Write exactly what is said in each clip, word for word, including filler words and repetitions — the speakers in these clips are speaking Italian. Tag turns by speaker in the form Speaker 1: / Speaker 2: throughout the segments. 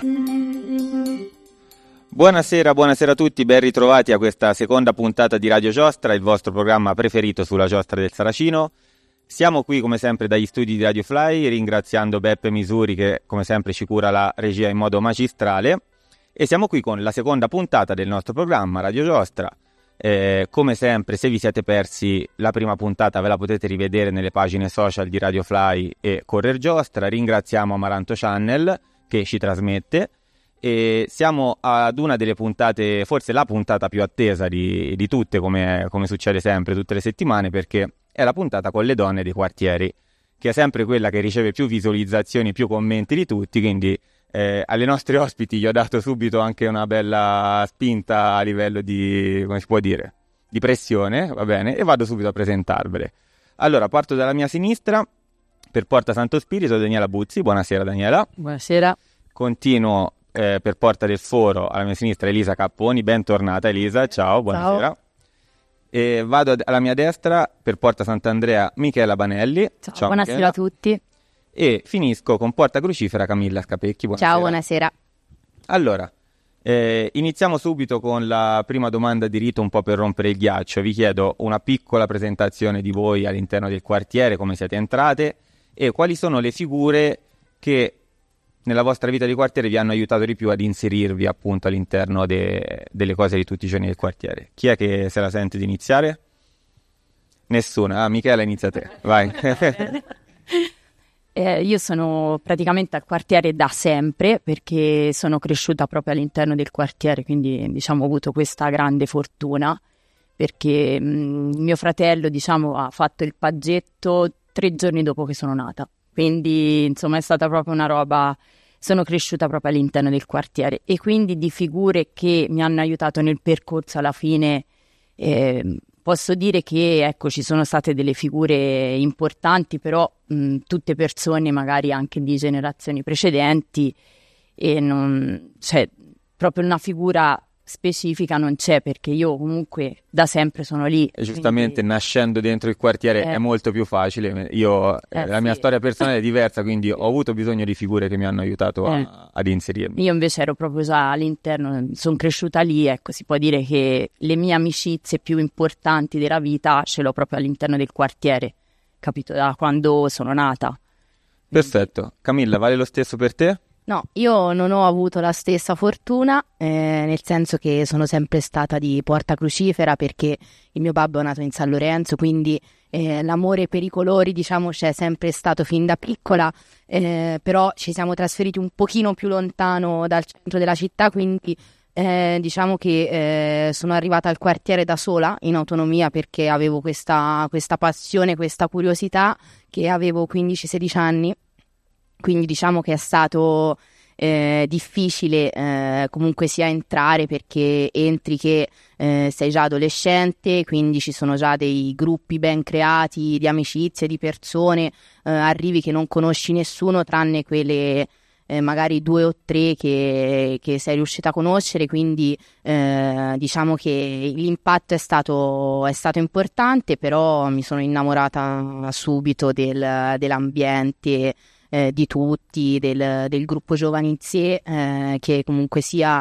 Speaker 1: Buonasera, buonasera a tutti, ben ritrovati a questa seconda puntata di Radio Giostra, il vostro programma preferito sulla giostra del Saracino. Siamo qui come sempre dagli studi di Radio Fly, ringraziando Beppe Misuri che come sempre ci cura la regia in modo magistrale, e siamo qui con la seconda puntata del nostro programma Radio Giostra. Eh, come sempre, se vi siete persi la prima puntata ve la potete rivedere nelle pagine social di Radio Fly e Correr Giostra. Ringraziamo Amaranto Channel che ci trasmette. E siamo ad una delle puntate, forse la puntata più attesa di, di tutte, come, come succede sempre tutte le settimane, perché è la puntata con le donne dei quartieri, che è sempre quella che riceve più visualizzazioni, più commenti di tutti, quindi eh, alle nostre ospiti gli ho dato subito anche una bella spinta a livello di, come si può dire, di pressione, va bene, e vado subito a presentarvele. Allora, parto dalla mia sinistra, per Porta Santo Spirito, Daniela Buzzi. Buonasera Daniela.
Speaker 2: Buonasera.
Speaker 1: Continuo Eh, per Porta del Foro, alla mia sinistra Elisa Capponi. Bentornata Elisa, ciao, buonasera. Ciao. E vado ad, alla mia destra, per Porta Sant'Andrea, Michela Banelli.
Speaker 2: Ciao, ciao buonasera Michela. A tutti.
Speaker 1: E finisco con Porta Crucifera, Camilla Scapecchi. Buonasera.
Speaker 2: Ciao, buonasera.
Speaker 1: Allora, eh, iniziamo subito con la prima domanda di rito, un po' per rompere il ghiaccio. Vi chiedo una piccola presentazione di voi all'interno del quartiere, come siete entrate e quali sono le figure che nella vostra vita di quartiere vi hanno aiutato di più ad inserirvi appunto all'interno de- delle cose di tutti i giorni del quartiere. Chi è che se la sente di iniziare? Nessuna. Ah, Michela, inizia te, vai.
Speaker 2: eh, io sono praticamente al quartiere da sempre, perché sono cresciuta proprio all'interno del quartiere, quindi diciamo ho avuto questa grande fortuna, perché mh, mio fratello diciamo ha fatto il paggetto tre giorni dopo che sono nata. Quindi insomma è stata proprio una roba, sono cresciuta proprio all'interno del quartiere, e quindi di figure che mi hanno aiutato nel percorso alla fine eh, posso dire che ecco ci sono state delle figure importanti, però mh, tutte persone magari anche di generazioni precedenti, e non, cioè proprio una figura specifica non c'è, perché io comunque da sempre sono lì.
Speaker 1: E giustamente quindi, nascendo dentro il quartiere eh, è molto più facile. Io eh, la mia sì. storia personale è diversa, quindi ho avuto bisogno di figure che mi hanno aiutato eh. a, ad inserirmi.
Speaker 2: Io invece ero proprio già all'interno, sono cresciuta lì, ecco, si può dire che le mie amicizie più importanti della vita ce l'ho proprio all'interno del quartiere, capito, da quando sono nata.
Speaker 1: Perfetto. Camilla, vale lo stesso per te?
Speaker 3: No, io non ho avuto la stessa fortuna, eh, nel senso che sono sempre stata di Porta Crucifera, perché il mio babbo è nato in San Lorenzo, quindi eh, l'amore per i colori diciamo c'è sempre stato fin da piccola, eh, però ci siamo trasferiti un pochino più lontano dal centro della città, quindi eh, diciamo che eh, sono arrivata al quartiere da sola, in autonomia, perché avevo questa, questa passione, questa curiosità, che avevo quindici sedici anni. Quindi diciamo che è stato eh, difficile eh, comunque sia entrare, perché entri che eh, sei già adolescente, quindi ci sono già dei gruppi ben creati di amicizie, di persone, eh, arrivi che non conosci nessuno tranne quelle eh, magari due o tre che, che sei riuscita a conoscere, quindi eh, diciamo che l'impatto è stato, è stato importante, però mi sono innamorata subito del, dell'ambiente, Eh, di tutti, del, del gruppo giovani in sé, eh, che comunque sia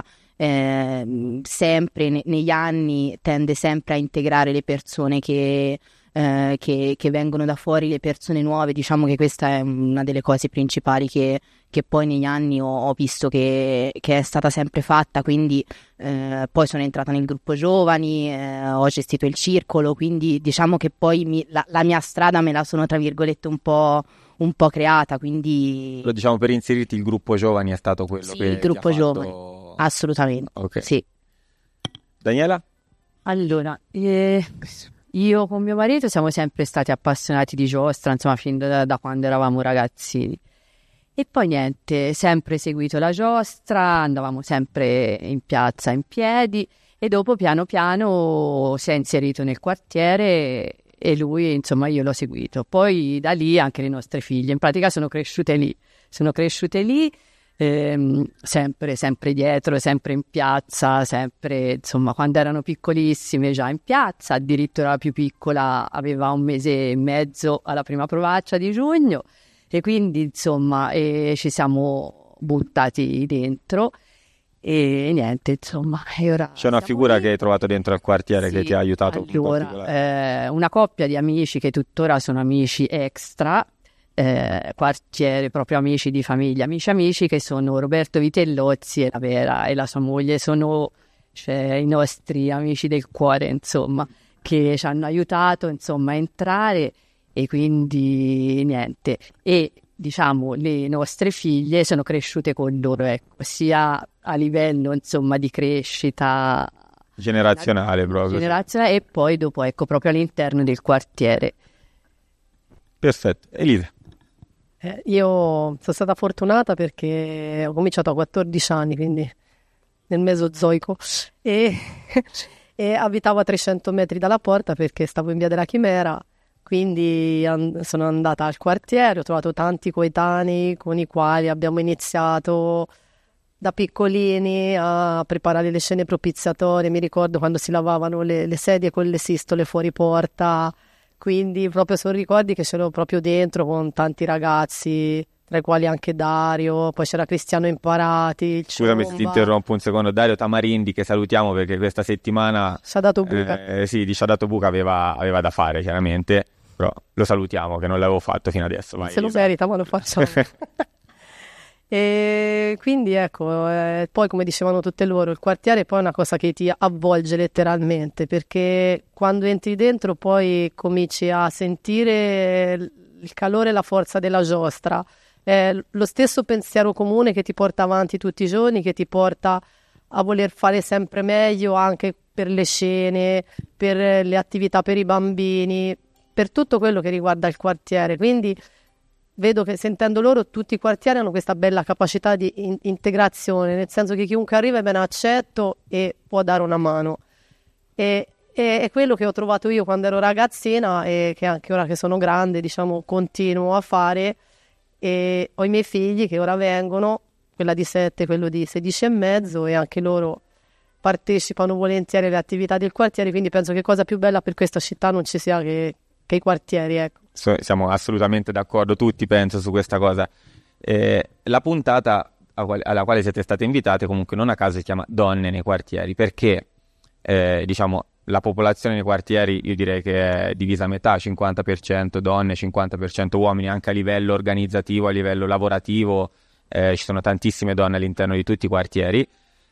Speaker 3: eh, sempre ne, negli anni tende sempre a integrare le persone che, eh, che, che vengono da fuori, le persone nuove. Diciamo che questa è una delle cose principali che, che poi negli anni ho, ho visto che, che è stata sempre fatta, quindi eh, poi sono entrata nel gruppo giovani, eh, ho gestito il circolo, quindi diciamo che poi mi, la, la mia strada me la sono tra virgolette un po' un po' creata, quindi
Speaker 1: lo diciamo per inserirti il gruppo giovani è stato quello
Speaker 3: sì,
Speaker 1: che
Speaker 3: il gruppo
Speaker 1: ti ha
Speaker 3: giovani
Speaker 1: fatto...
Speaker 3: assolutamente
Speaker 1: okay.
Speaker 3: Sì.
Speaker 1: Daniela?
Speaker 2: Allora eh, io con mio marito siamo sempre stati appassionati di giostra, insomma fin da, da quando eravamo ragazzini, e poi niente, sempre seguito la giostra, andavamo sempre in piazza in piedi, e dopo piano piano si è inserito nel quartiere e lui, insomma, io l'ho seguito. Poi da lì anche le nostre figlie, in pratica sono cresciute lì, sono cresciute lì, ehm, sempre, sempre dietro, sempre in piazza, sempre, insomma, quando erano piccolissime già in piazza, addirittura la più piccola aveva un mese e mezzo alla prima provaccia di giugno, e quindi, insomma, eh, ci siamo buttati dentro. E niente, insomma, e ora
Speaker 1: c'è una figura lì che hai trovato dentro al quartiere, sì, che ti ha aiutato
Speaker 2: allora,
Speaker 1: in particolare?
Speaker 2: Eh, una coppia di amici che tuttora sono amici extra, eh, quartiere, proprio amici di famiglia, amici amici, che sono Roberto Vitellozzi e la Vera e la sua moglie, sono, cioè, i nostri amici del cuore, insomma, che ci hanno aiutato, insomma, a entrare, e quindi niente. E diciamo le nostre figlie sono cresciute con loro, ecco, sia a livello, insomma, di crescita
Speaker 1: generazionale proprio,
Speaker 2: generazionale, e poi dopo, ecco, proprio all'interno del quartiere.
Speaker 1: Perfetto. Elisa?
Speaker 4: Eh, io sono stata fortunata perché ho cominciato a quattordici anni, quindi nel Mesozoico, e, e abitavo a trecento metri dalla porta perché stavo in via della Chimera. Quindi an- sono andata al quartiere, ho trovato tanti coetanei con i quali abbiamo iniziato da piccolini a preparare le scene propiziatorie. Mi ricordo quando si lavavano le, le sedie con le sistole fuori porta, quindi proprio sono ricordi che c'ero proprio dentro con tanti ragazzi, tra i quali anche Dario, poi c'era Cristiano Imparati, il
Speaker 1: Scusami se ti interrompo un secondo, Dario Tamarindi, che salutiamo perché questa settimana
Speaker 4: ci ha dato buca.
Speaker 1: Eh, sì, di ci ha dato buca, aveva, aveva da fare chiaramente, però lo salutiamo che non l'avevo fatto fino adesso. Vai,
Speaker 4: se lo
Speaker 1: Elisa.
Speaker 4: merita, ma lo facciamo. E quindi ecco, eh, poi come dicevano tutte loro, il quartiere poi è una cosa che ti avvolge letteralmente, perché quando entri dentro poi cominci a sentire il calore e la forza della giostra. È lo stesso pensiero comune che ti porta avanti tutti i giorni, che ti porta a voler fare sempre meglio anche per le scene, per le attività per i bambini, per tutto quello che riguarda il quartiere. Quindi vedo che, sentendo loro, tutti i quartieri hanno questa bella capacità di in- integrazione, nel senso che chiunque arriva è ben accetto e può dare una mano. E e è quello che ho trovato io quando ero ragazzina e che anche ora che sono grande, diciamo, continuo a fare. E ho i miei figli che ora vengono, quella di sette, quello di sedici e mezzo, e anche loro partecipano volentieri alle attività del quartiere, quindi penso che cosa più bella per questa città non ci sia che, che i quartieri, ecco.
Speaker 1: So, siamo assolutamente d'accordo tutti, penso, su questa cosa. Eh, la puntata a qual- alla quale siete state invitate comunque non a caso si chiama Donne nei quartieri, perché eh, diciamo la popolazione nei quartieri, io direi che è divisa a metà, cinquanta per cento donne, cinquanta per cento uomini, anche a livello organizzativo, a livello lavorativo, eh, ci sono tantissime donne all'interno di tutti i quartieri.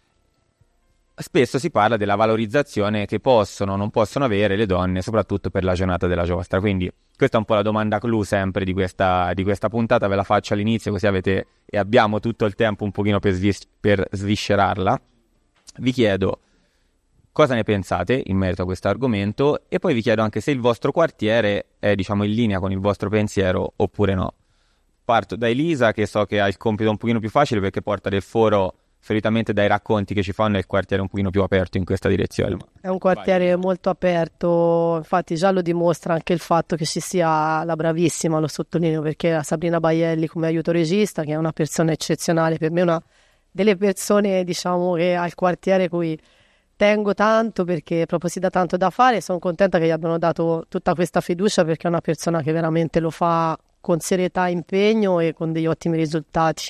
Speaker 1: Spesso si parla della valorizzazione che possono o non possono avere le donne, soprattutto per la giornata della giostra. Quindi questa è un po' la domanda clou sempre di questa, di questa puntata, ve la faccio all'inizio così avete e abbiamo tutto il tempo un pochino per, svis- per sviscerarla. Vi chiedo cosa ne pensate in merito a questo argomento e poi vi chiedo anche se il vostro quartiere è, diciamo, in linea con il vostro pensiero oppure no. Parto da Elisa, che so che ha il compito un pochino più facile perché porta del foro, solitamente dai racconti che ci fanno è il quartiere un pochino più aperto in questa direzione.
Speaker 4: È un quartiere Vai. molto aperto, infatti già lo dimostra anche il fatto che ci sia la bravissima, lo sottolineo perché la Sabrina Baielli come aiuto regista, che è una persona eccezionale, per me una delle persone, diciamo, che al quartiere cui tengo tanto perché proprio si dà tanto da fare. Sono contenta che gli abbiano dato tutta questa fiducia perché è una persona che veramente lo fa con serietà, impegno e con degli ottimi risultati.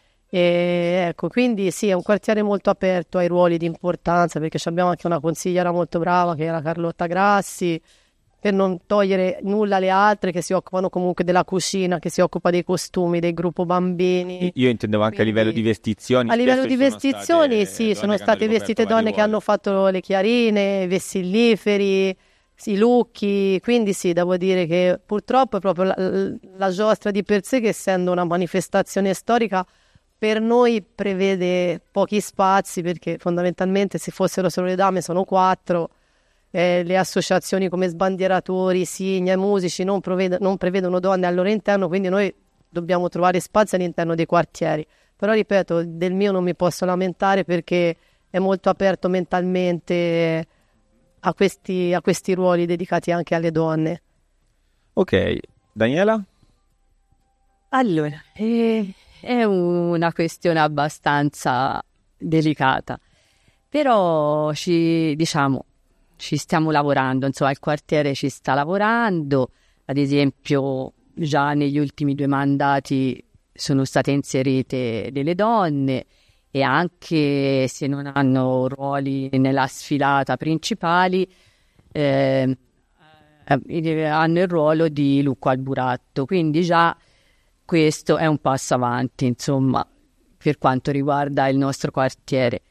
Speaker 4: E ecco, quindi sì, è un quartiere molto aperto ai ruoli di importanza perché abbiamo anche una consigliera molto brava che era Carlotta Grassi, per non togliere nulla alle altre che si occupano comunque della cucina, che si occupa dei costumi, del gruppo bambini.
Speaker 1: Io intendevo anche Quindi, a livello di vestizioni.
Speaker 4: A livello di vestizioni, sì, sono state vestite donne che hanno fatto le chiarine, i vessilliferi, i lucchi, quindi sì, devo dire che purtroppo è proprio la, la giostra di per sé, che essendo una manifestazione storica, per noi prevede pochi spazi, perché fondamentalmente se fossero solo le dame sono quattro. Eh, le associazioni come sbandieratori, Signa e musici non, proved- non prevedono donne al loro interno, quindi noi dobbiamo trovare spazi all'interno dei quartieri. Però ripeto, del mio non mi posso lamentare perché è molto aperto mentalmente a questi, a questi ruoli dedicati anche alle donne.
Speaker 1: Ok, Daniela?
Speaker 2: Allora, eh, è una questione abbastanza delicata, però ci diciamo ci stiamo lavorando, insomma il quartiere ci sta lavorando, ad esempio già negli ultimi due mandati sono state inserite delle donne, e anche se non hanno ruoli nella sfilata principali, eh, eh, hanno il ruolo di Lucco al Buratto, quindi già questo è un passo avanti, insomma, per quanto riguarda il nostro quartiere.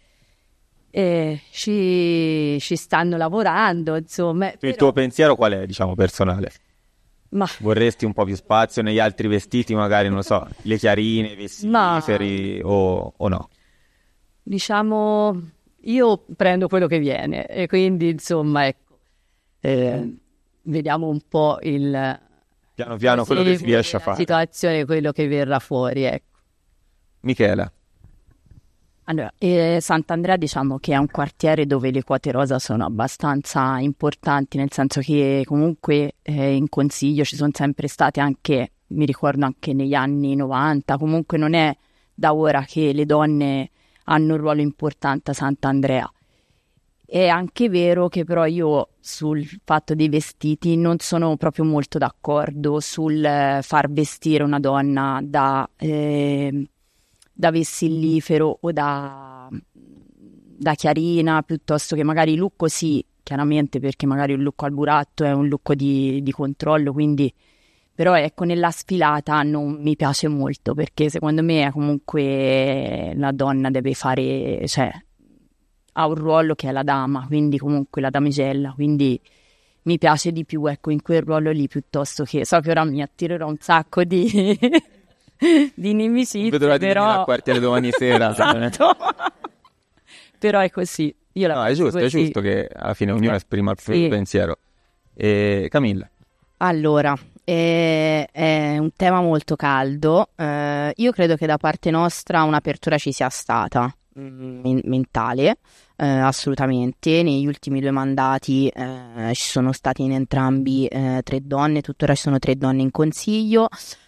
Speaker 2: E ci, ci stanno lavorando, insomma.
Speaker 1: Il
Speaker 2: però...
Speaker 1: tuo pensiero qual è, diciamo, personale?
Speaker 2: Ma...
Speaker 1: Vorresti un po' più spazio negli altri vestiti, magari, non lo so, le chiarine, i vestiferi, Ma... o, o no?
Speaker 2: Diciamo, io prendo quello che viene, e quindi, insomma, ecco, eh, vediamo un po' il...
Speaker 1: Piano piano quello che si riesce a fare.
Speaker 2: La situazione, quello che verrà fuori, ecco.
Speaker 1: Michela.
Speaker 2: Allora, eh, Sant'Andrea, diciamo che è un quartiere dove le quote rosa sono abbastanza importanti, nel senso che comunque eh, in consiglio ci sono sempre state anche, mi ricordo anche negli anni novanta, comunque non è da ora che le donne hanno un ruolo importante a Sant'Andrea. È anche vero che però io sul fatto dei vestiti non sono proprio molto d'accordo sul eh, far vestire una donna da... Eh, da vessillifero o da, da chiarina, piuttosto che magari Lucco sì, chiaramente, perché magari un Lucco al Buratto è un Lucco di, di controllo, quindi però ecco, nella sfilata non mi piace molto, perché secondo me è comunque la donna deve fare, cioè ha un ruolo che è la dama, quindi comunque la damigella, quindi mi piace di più, ecco, in quel ruolo lì, piuttosto che, so che ora mi attirerò un sacco di di nimicizie,
Speaker 1: vedo la
Speaker 2: però
Speaker 1: al quartiere domani sera.
Speaker 2: Esatto. Però è così, io la
Speaker 1: no, è giusto,
Speaker 2: così.
Speaker 1: È giusto che alla fine ognuno
Speaker 2: eh,
Speaker 1: esprima il proprio
Speaker 2: sì.
Speaker 1: pensiero. E Camilla.
Speaker 3: Allora, è, è un tema molto caldo. Eh, io credo che da parte nostra un'apertura ci sia stata, mh, mentale, eh, assolutamente. Negli ultimi due mandati eh, ci sono state in entrambi eh, tre donne, tuttora ci sono tre donne in consiglio.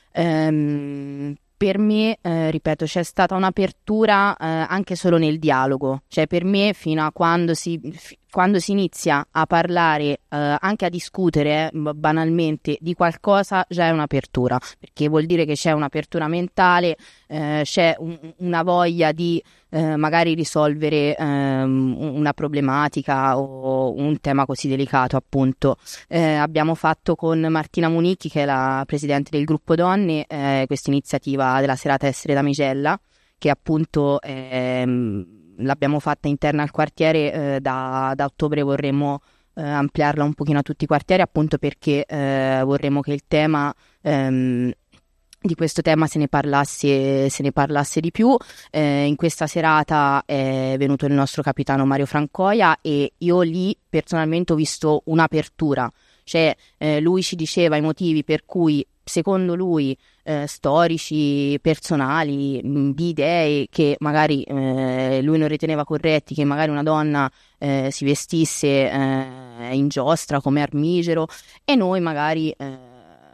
Speaker 3: Um, per me, eh, ripeto, c'è stata un'apertura eh, anche solo nel dialogo, cioè per me fino a quando si, f- quando si inizia a parlare, eh, anche a discutere eh, banalmente di qualcosa, già è un'apertura, perché vuol dire che c'è un'apertura mentale, eh, c'è un, una voglia di eh, magari risolvere ehm, una problematica o un tema così delicato, appunto. Eh, abbiamo fatto con Martina Municchi, che è la presidente del gruppo donne, eh, questa iniziativa della serata Essere Damigella, che appunto ehm, l'abbiamo fatta interna al quartiere, eh, da, da ottobre vorremmo eh, ampliarla un pochino a tutti i quartieri, appunto perché eh, vorremmo che il tema ehm, di questo tema se ne parlasse, se ne parlasse di più. Eh, in questa serata è venuto il nostro capitano Mario Francoia e io lì personalmente ho visto un'apertura, cioè eh, lui ci diceva i motivi per cui secondo lui eh, storici, personali, mh, di idee che magari eh, lui non riteneva corretti, che magari una donna eh, si vestisse eh, in giostra come Armigero, e noi magari eh,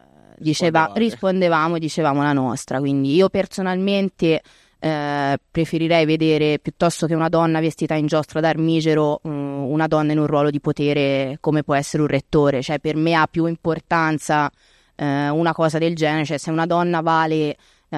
Speaker 3: diceva, rispondevamo e dicevamo la nostra. Quindi io personalmente eh, preferirei vedere, piuttosto che una donna vestita in giostra d'Armigero, mh, una donna in un ruolo di potere come può essere un rettore. Cioè per me ha più importanza eh, una cosa del genere, cioè se una donna vale,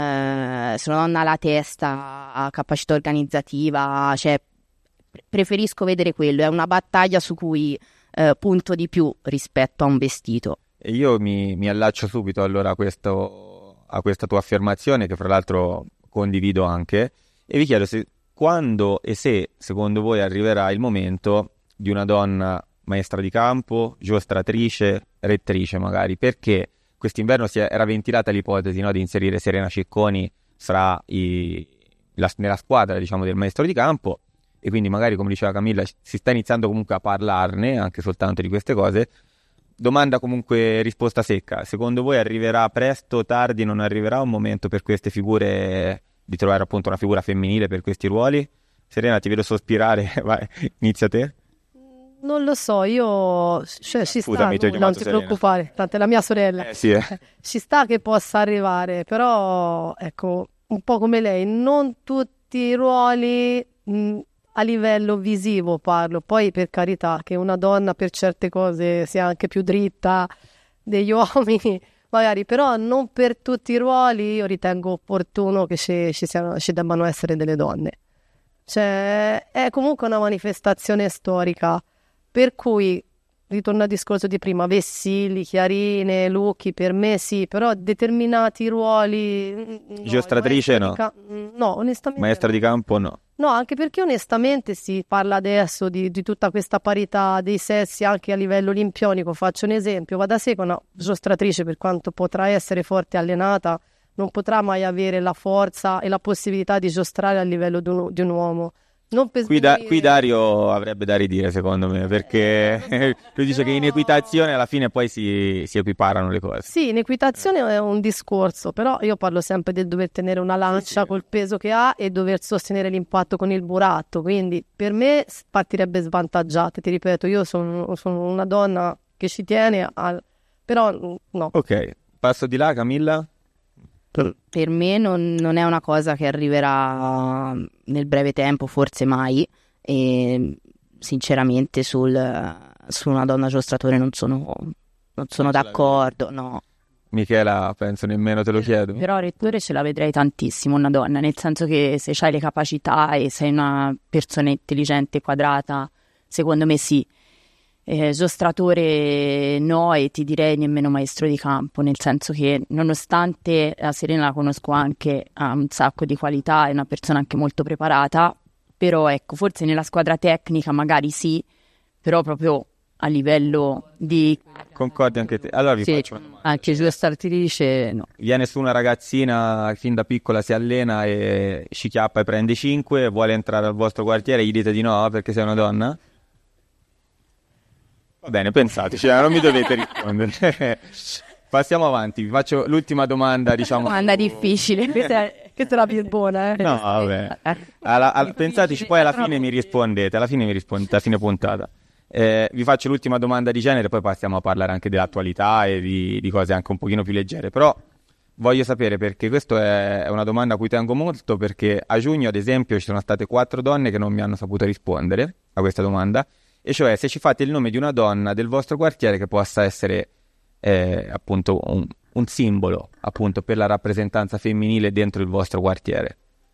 Speaker 3: eh, se una donna ha la testa, ha capacità organizzativa, cioè preferisco vedere quello, è una battaglia su cui eh, punto di più rispetto a un vestito.
Speaker 1: E io mi, mi allaccio subito allora a, questo, a questa tua affermazione, che fra l'altro condivido anche, e vi chiedo se, quando e se secondo voi arriverà il momento di una donna maestra di campo, giostratrice, rettrice magari, perché quest'inverno si è, era ventilata l'ipotesi, no, di inserire Serena Cicconi fra i, la, nella squadra, diciamo, del maestro di campo, e quindi magari, come diceva Camilla, si sta iniziando comunque a parlarne anche soltanto di queste cose. Domanda comunque risposta secca: secondo voi arriverà presto, tardi, non arriverà un momento per queste figure di trovare appunto una figura femminile per questi ruoli? Serena, ti vedo sospirare, vai, inizia te.
Speaker 4: Non lo so, io cioè, ci
Speaker 1: Scusami,
Speaker 4: sta,
Speaker 1: ti ho
Speaker 4: non ti
Speaker 1: Serena.
Speaker 4: preoccupare, tanto è la mia sorella.
Speaker 1: Eh, sì, eh.
Speaker 4: Ci sta che possa arrivare, però ecco, un po' come lei, non tutti i ruoli mh, a livello visivo parlo, poi per carità che una donna per certe cose sia anche più dritta degli uomini, magari, però non per tutti i ruoli io ritengo opportuno che ci, ci, siano, ci debbano essere delle donne. Cioè, è comunque una manifestazione storica, per cui, ritorno al discorso di prima, vessilli, chiarine, lucchi, per me sì, però determinati ruoli... No,
Speaker 1: Giostratrice no?
Speaker 4: Ca- no, onestamente
Speaker 1: Maestra
Speaker 4: no.
Speaker 1: di campo no?
Speaker 4: No, anche perché onestamente si parla adesso di, di tutta questa parità dei sessi anche a livello olimpionico. Faccio un esempio, va da sé che una giostratrice, per quanto potrà essere forte e allenata, non potrà mai avere la forza e la possibilità di giostrare a livello di un, di un uomo. Non per
Speaker 1: Qui, da,
Speaker 4: sminuire-
Speaker 1: qui Dario avrebbe da ridire secondo me, perché
Speaker 4: Eh,
Speaker 1: lui dice che in
Speaker 4: però-
Speaker 1: equitazione alla fine poi si, si equiparano le cose.
Speaker 4: Sì, in equitazione è un discorso, però io parlo sempre del dover tenere una lancia col peso che ha e dover sostenere l'impatto con il buratto, quindi per me s- partirebbe svantaggiata, ti ripeto, io sono, sono una donna che ci tiene, al... però mm, no.
Speaker 1: Ok, passo di là, Camilla.
Speaker 3: Per me non, non è una cosa che arriverà nel breve tempo, forse mai, e sinceramente sul, su una donna giostratore non sono, non sono
Speaker 1: Non ce la
Speaker 3: d'accordo, no.
Speaker 1: Michela, penso nemmeno te lo chiedo.
Speaker 2: Però rettore ce la vedrei tantissimo una donna, nel senso che se hai le capacità e sei una persona intelligente, quadrata, secondo me sì. Eh, giostratore no, e ti direi nemmeno maestro di campo, nel senso che nonostante la Serena la conosco anche, ha un sacco di qualità, è una persona anche molto preparata, però ecco, forse nella squadra tecnica magari sì, però proprio a livello di...
Speaker 1: Concordi anche te? Allora vi
Speaker 5: Sì,
Speaker 1: faccio una domanda.
Speaker 5: anche giostratrice no.
Speaker 1: Viene su una ragazzina, fin da piccola si allena e schiappa e prende cinque, vuole entrare al vostro quartiere, gli dite di no perché sei una donna? Va bene, pensateci, eh, non mi dovete rispondere. Passiamo avanti, vi faccio l'ultima domanda, diciamo.
Speaker 2: Domanda difficile.
Speaker 4: Questa è, questa è la birbona, eh.
Speaker 1: No, vabbè. Alla- alla- pensateci, poi alla fine mi rispondete, alla fine mi rispondete, a fine puntata. Eh, vi faccio l'ultima domanda di genere, poi passiamo a parlare anche dell'attualità e di, di cose anche un pochino più leggere. Però voglio sapere, perché questa è una domanda a cui tengo molto, perché a giugno, ad esempio, ci sono state quattro donne che non mi hanno saputo rispondere a questa domanda, e cioè se ci fate il nome di una donna del vostro quartiere che possa essere eh, appunto un, un simbolo appunto per la rappresentanza femminile dentro il vostro quartiere.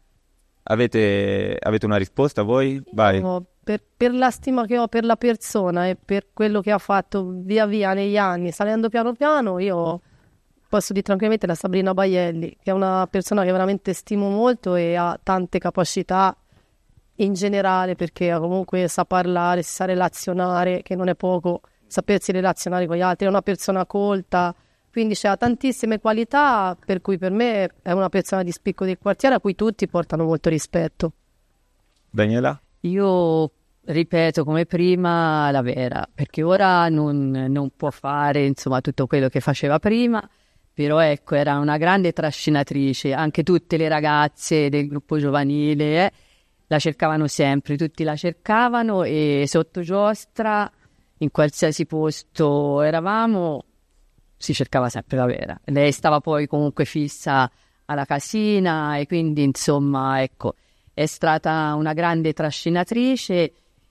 Speaker 1: Avete, avete una risposta voi? Vai.
Speaker 4: No, per, per la stima che ho per la persona e per quello che ha fatto via via negli anni, salendo piano piano, io posso dire tranquillamente la Sabrina Baielli, che è una persona che veramente stimo molto e ha tante capacità in generale, perché comunque sa parlare, si sa relazionare, che non è poco, sapersi relazionare con gli altri, è una persona colta, quindi c'ha tantissime qualità, per cui per me è una persona di spicco del quartiere a cui tutti portano molto rispetto.
Speaker 1: Daniela?
Speaker 5: Io ripeto come prima la Vera, perché ora non, non può fare insomma tutto quello che faceva prima, però ecco era una grande trascinatrice, anche tutte le ragazze del gruppo giovanile eh, la cercavano sempre, tutti la cercavano, e sotto giostra in qualsiasi posto eravamo si cercava sempre la Vera. Lei stava poi comunque fissa alla casina e quindi insomma ecco è stata una grande trascinatrice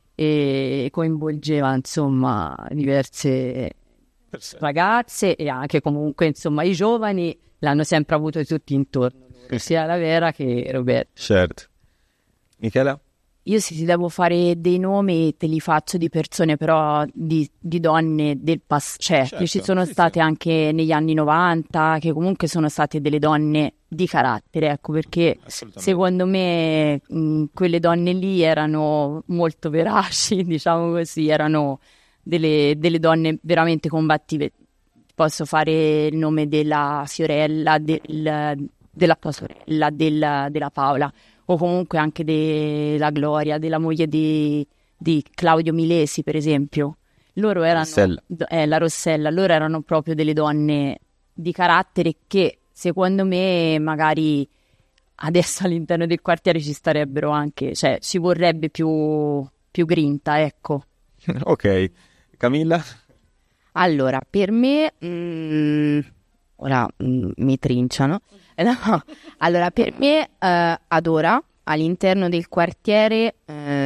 Speaker 5: e coinvolgeva insomma diverse ragazze, e anche comunque insomma i giovani l'hanno sempre avuto tutti intorno, sia la Vera che Roberto.
Speaker 1: Certo. Michela?
Speaker 2: Io se ti devo fare dei nomi te li faccio di persone però di, di donne del passato, cioè
Speaker 1: Certo,
Speaker 2: che ci sono
Speaker 1: sì,
Speaker 2: state
Speaker 1: sì.
Speaker 2: anche negli anni novanta, che comunque sono state delle donne di carattere, ecco, perché
Speaker 1: Assolutamente.
Speaker 2: secondo me mh, quelle donne lì erano molto veraci, diciamo così, erano delle, delle donne veramente combattive. Posso fare il nome della Fiorella, del, della tua sorella, del- della Paola, o comunque anche della Gloria, della moglie di, di Claudio Milesi, per esempio. Loro erano,
Speaker 1: Rossella.
Speaker 2: eh, la Rossella, loro erano proprio delle donne di carattere che secondo me magari adesso all'interno del quartiere ci starebbero anche, cioè ci vorrebbe più, più grinta, ecco.
Speaker 1: Ok. Camilla?
Speaker 3: Allora, per me, mm, ora mm, mi trinciano. Eh, no. Allora, per me, eh, ad ora, all'interno del quartiere,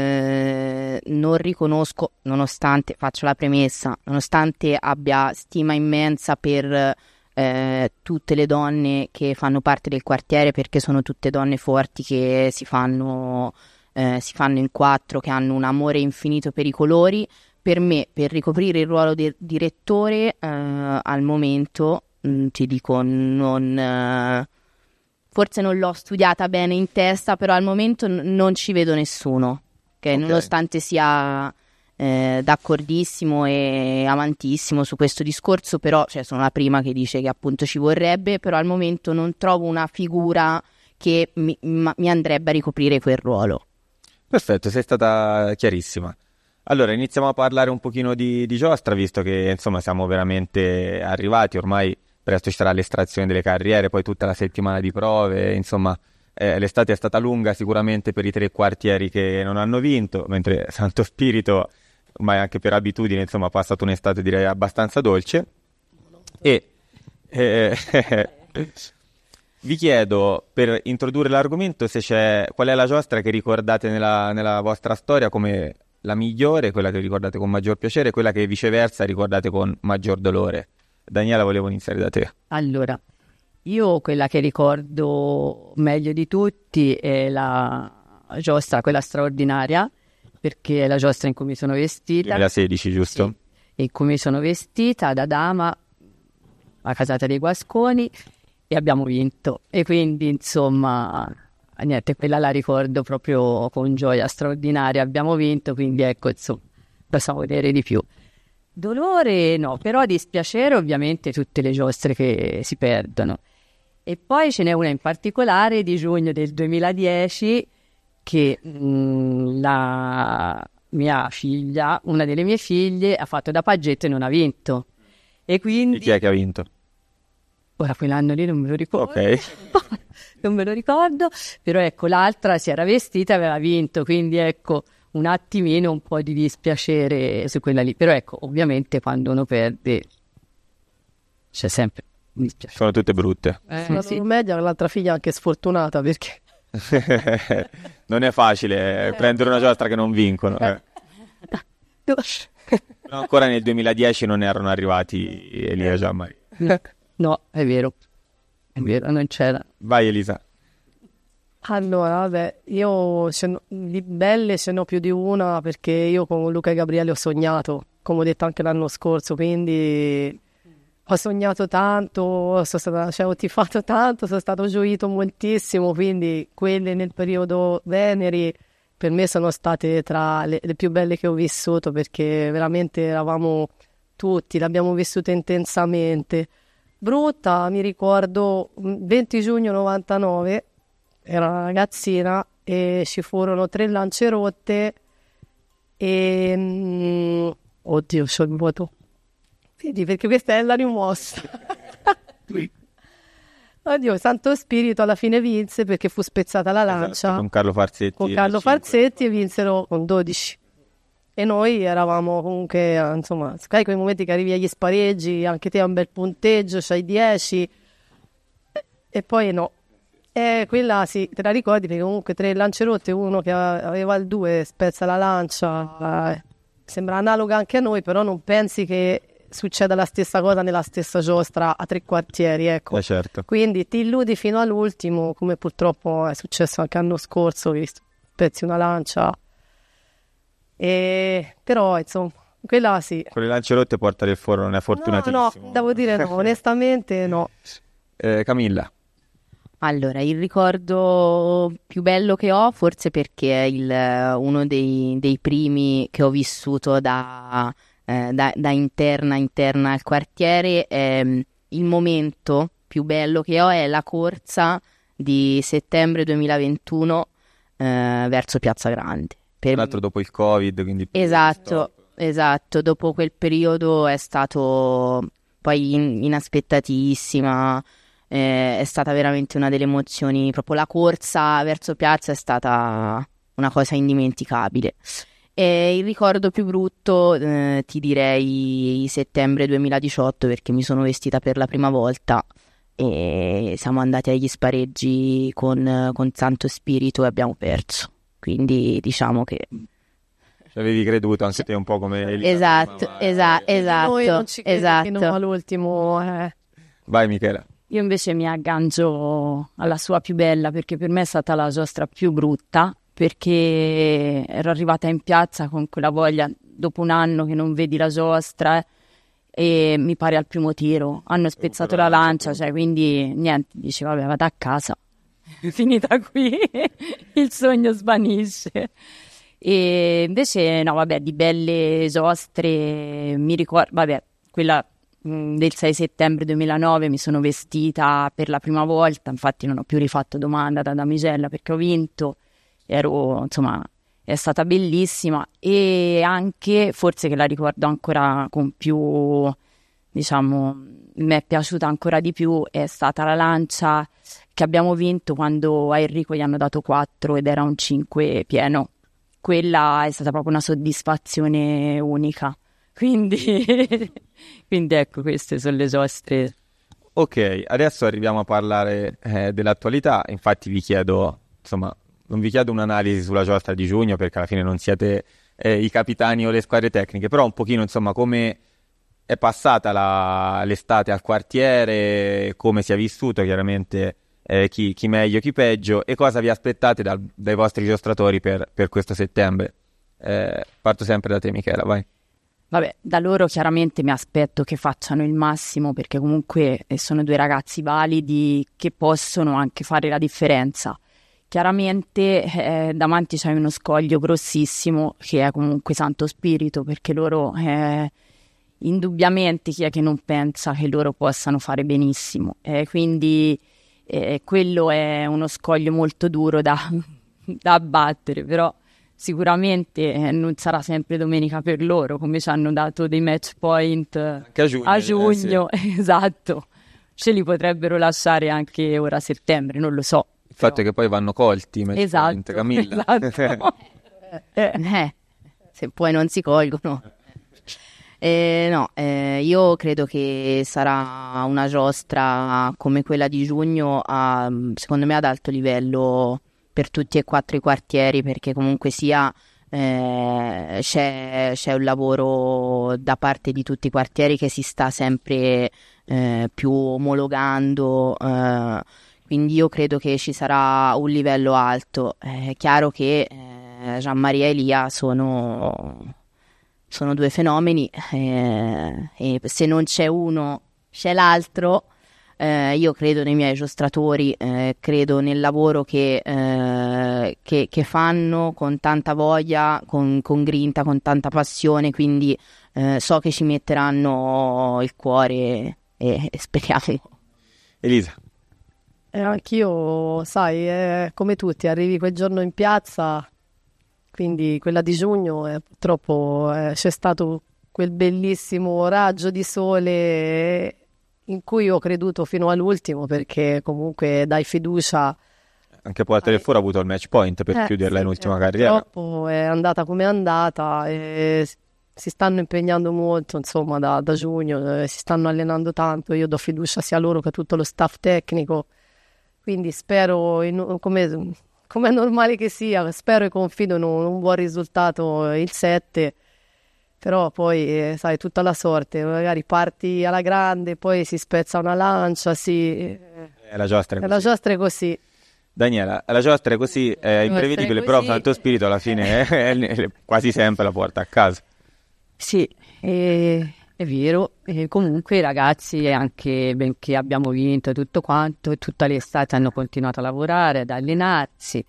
Speaker 3: eh, non riconosco, nonostante, faccio la premessa, nonostante abbia stima immensa per eh, tutte le donne che fanno parte del quartiere, perché sono tutte donne forti che si fanno, eh, si fanno in quattro, che hanno un amore infinito per i colori. Per me, per ricoprire il ruolo di direttore, eh, al momento, mh, ti dico, non, eh, forse non l'ho studiata bene in testa, però al momento n- non ci vedo nessuno, che
Speaker 1: Ok.
Speaker 3: nonostante sia eh, d'accordissimo e amantissimo su questo discorso, però cioè, sono la prima che dice che appunto ci vorrebbe, però al momento non trovo una figura che mi, ma- mi andrebbe a ricoprire quel ruolo.
Speaker 1: Perfetto, sei stata chiarissima. Allora, iniziamo a parlare un pochino di, di giostra, visto che insomma siamo veramente arrivati, ormai presto ci sarà l'estrazione delle carriere, poi tutta la settimana di prove, insomma eh, l'estate è stata lunga sicuramente per i tre quartieri che non hanno vinto, mentre Santo Spirito, ormai anche per abitudine, insomma ha passato un'estate direi abbastanza dolce. E eh, vi chiedo, per introdurre l'argomento, se c'è qual è la giostra che ricordate nella, nella vostra storia come la migliore, quella che ricordate con maggior piacere, quella che viceversa ricordate con maggior dolore. Daniela, volevo iniziare da te.
Speaker 5: Allora, io quella che ricordo meglio di tutti è la giostra, quella straordinaria, perché è la giostra in cui mi sono vestita.
Speaker 1: duemilasedici, giusto?
Speaker 5: Sì, in cui mi sono vestita da dama a Casata dei Guasconi e abbiamo vinto. E quindi, insomma, niente, quella la ricordo proprio con gioia straordinaria. Abbiamo vinto, quindi ecco, insomma, possiamo vedere di più. Dolore no, però dispiacere ovviamente tutte le giostre che si perdono. E poi ce n'è una in particolare di giugno del duemiladieci che mh, la mia figlia, una delle mie figlie, ha fatto da paggetto e non ha vinto. E quindi...
Speaker 1: E chi è che ha vinto?
Speaker 5: Ora quell'anno lì non me lo ricordo.
Speaker 1: Ok.
Speaker 5: Non me lo ricordo, però ecco, l'altra si era vestita e aveva vinto, quindi ecco, un attimino un po' di dispiacere su quella lì. Però ecco, ovviamente quando uno perde c'è sempre dispiacere.
Speaker 1: Sono tutte brutte.
Speaker 5: Eh,
Speaker 4: La
Speaker 5: sì.
Speaker 4: loro media, l'altra figlia è anche sfortunata perché
Speaker 1: Non è facile eh, prendere una giostra che non vincono. eh. Però ancora nel duemiladieci non erano arrivati Elia e Gianmaria.
Speaker 5: No, è vero, è vero, non c'era.
Speaker 1: Vai Elisa.
Speaker 4: allora, vabbè, io ce n'ho- di belle ce n'ho più di una perché io con Luca e Gabriele ho sognato, come ho detto anche l'anno scorso, quindi ho sognato tanto, sono stata, cioè, ho tifato tanto, sono stato gioito moltissimo, quindi quelle nel periodo Veneri per me sono state tra le, le più belle che ho vissuto perché veramente eravamo tutti, l'abbiamo vissuta intensamente. Brutta, mi ricordo mh, venti giugno novantanove, era una ragazzina e ci furono tre lance rotte e... mh, oddio, c'ho il vuoto. Vedi, perché questa è la rimossa. Oddio, Santo Spirito alla fine vinse perché fu spezzata la lancia
Speaker 1: Esatto, con Carlo Farzetti.
Speaker 4: con
Speaker 1: nel
Speaker 4: Carlo
Speaker 1: cinque.
Speaker 4: Farzetti e vinsero con dodici. E noi eravamo comunque, eh, insomma, sai quei momenti che arrivi agli spareggi, anche te hai un bel punteggio, c'hai dieci, e, e poi no. E quella sì, te la ricordi perché comunque tre lance rotte, uno che aveva il due spezza la lancia, eh, sembra analoga anche a noi, però non pensi che succeda la stessa cosa nella stessa giostra a tre quartieri, ecco.
Speaker 1: Eh, certo.
Speaker 4: Quindi ti illudi fino all'ultimo, come purtroppo è successo anche l'anno scorso, che spezzi una lancia. E... Però, insomma, quella sì.
Speaker 1: Con le lance rotte porta del foro, non è
Speaker 4: No,
Speaker 1: fortunatissimo.
Speaker 4: no, devo dire no, onestamente no.
Speaker 1: Eh, Camilla.
Speaker 3: Allora, il ricordo più bello che ho, forse perché è il, uno dei, dei primi che ho vissuto da, eh, da, da interna interna al quartiere, è, mm, il momento più bello che ho è la corsa di settembre duemilaventuno eh, verso Piazza Grande. Per
Speaker 1: Tra l'altro dopo il Covid, quindi...
Speaker 3: Esatto, esatto, dopo quel periodo è stato poi in- inaspettatissima, eh, è stata veramente una delle emozioni, proprio la corsa verso piazza è stata una cosa indimenticabile. E il ricordo più brutto, eh, ti direi settembre duemiladiciotto, perché mi sono vestita per la prima volta e siamo andati agli spareggi con, con Santo Spirito e abbiamo perso. Quindi diciamo che
Speaker 1: Ci avevi creduto anche te un po' come Elisa.
Speaker 3: esatto,
Speaker 1: Ma-
Speaker 3: esa-
Speaker 4: Noi non
Speaker 3: esatto,
Speaker 4: ci credi fino
Speaker 3: esatto.
Speaker 4: all'ultimo, eh.
Speaker 1: Vai Michela.
Speaker 2: Io invece mi aggancio alla sua più bella, perché per me è stata la giostra più brutta, perché ero arrivata in piazza con quella voglia, dopo un anno che non vedi la giostra, e mi pare al primo tiro hanno spezzato la lancia, cioè quindi niente, dici vabbè, vado a casa, finita qui, il sogno svanisce. E invece no, vabbè, di belle giostre mi ricordo, vabbè, quella mh, del sei settembre duemilanove mi sono vestita per la prima volta, infatti non ho più rifatto domanda da damigella perché ho vinto, ero, insomma, è stata bellissima, e anche, forse che la ricordo ancora con più, diciamo, mi è piaciuta ancora di più, è stata la lancia che abbiamo vinto quando a Enrico gli hanno dato quattro ed era un cinque pieno. Quella è stata proprio una soddisfazione unica, quindi, quindi ecco, queste sono le giostre.
Speaker 1: Ok, adesso arriviamo a parlare eh, dell'attualità, infatti vi chiedo, insomma, non vi chiedo un'analisi sulla giostra di giugno perché alla fine non siete eh, i capitani o le squadre tecniche, però un pochino, insomma, come è passata la, l'estate al quartiere, come si è vissuto, chiaramente eh, chi, chi meglio, chi peggio, e cosa vi aspettate dal, dai vostri giostratori per, per questo settembre. Eh, parto sempre da te Michela, vai.
Speaker 2: Vabbè, da loro chiaramente mi aspetto che facciano il massimo, perché comunque sono due ragazzi validi che possono anche fare la differenza. Chiaramente eh, davanti c'è uno scoglio grossissimo che è comunque Santo Spirito, perché loro, eh, indubbiamente chi è che non pensa che loro possano fare benissimo, eh, quindi eh, quello è uno scoglio molto duro da, da abbattere, però sicuramente eh, non sarà sempre domenica per loro, come ci hanno dato dei match point
Speaker 1: anche a giugno,
Speaker 2: a giugno
Speaker 1: eh, sì.
Speaker 2: Esatto, ce li potrebbero lasciare anche ora a settembre, non lo so.
Speaker 1: Il fatto è che poi vanno colti, match
Speaker 2: Esatto,
Speaker 1: point, Camilla.
Speaker 2: esatto.
Speaker 3: Eh, eh, se poi non si colgono. Eh, no, eh, io credo che sarà una giostra come quella di giugno, a, secondo me ad alto livello per tutti e quattro i quartieri, perché comunque sia eh, c'è, c'è un lavoro da parte di tutti i quartieri che si sta sempre eh, più omologando, eh, quindi io credo che ci sarà un livello alto. È chiaro che eh, Gianmaria e Elia sono... sono due fenomeni, eh, e se non c'è uno c'è l'altro. Eh, io credo nei miei giostratori, eh, credo nel lavoro che, eh, che, che fanno con tanta voglia, con, con grinta, con tanta passione, quindi eh, so che ci metteranno il cuore e, e speriamo.
Speaker 1: Elisa.
Speaker 4: Eh, anch'io, sai, eh, come tutti, arrivi quel giorno in piazza. Quindi quella di giugno eh, purtroppo eh, c'è stato quel bellissimo raggio di sole in cui ho creduto fino all'ultimo, perché comunque dai fiducia.
Speaker 1: Anche poi a Teleforo ha avuto il match point per
Speaker 4: eh,
Speaker 1: chiuderla
Speaker 4: sì,
Speaker 1: in ultima
Speaker 4: eh,
Speaker 1: carriera.
Speaker 4: Purtroppo è andata come è andata e si stanno impegnando molto, insomma, da, da giugno, eh, si stanno allenando tanto. Io do fiducia sia a loro che a tutto lo staff tecnico, quindi spero, in, come... come è normale che sia, spero e confido in un, un buon risultato il sette, però poi eh, sai, tutta la sorte, magari parti alla grande, poi si spezza una lancia, sì,
Speaker 1: Eh, la giostra è
Speaker 4: la
Speaker 1: così.
Speaker 4: giostra è così.
Speaker 1: Daniela, la giostra è così, è imprevedibile, però
Speaker 2: così.
Speaker 1: Santo Spirito alla fine è, è, quasi sempre la porta a casa.
Speaker 5: Sì, è, è vero. E comunque i ragazzi, anche benché abbiamo vinto e tutto quanto, tutta l'estate hanno continuato a lavorare, ad allenarsi,